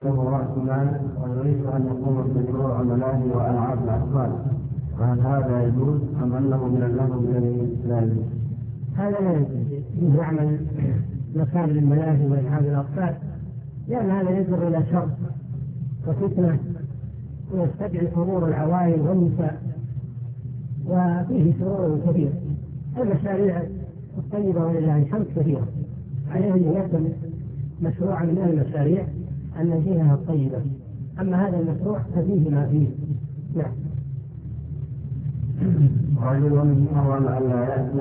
له رأس مال ويريد أن يقوم بمشروع ملاهي وألعاب الأطفال، فهل هذا يجوز أم أنه من اللغو الإسلامي؟ هذا لا يجوز يعمل مكان للملاهي وألعاب الأطفال، لأن هذا يجر إلى شر وفتنة ويستدعي حضور العوائل والنساء وفيه شرور كثيرة. المشاريع الطيبة ولله الحمد كثيرة، عليه أن يقدم مشروعا من المشاريع النزيهة الطيبة، أما هذا المشروع ففيه ما فيه. نعم. رجل أراد أن لا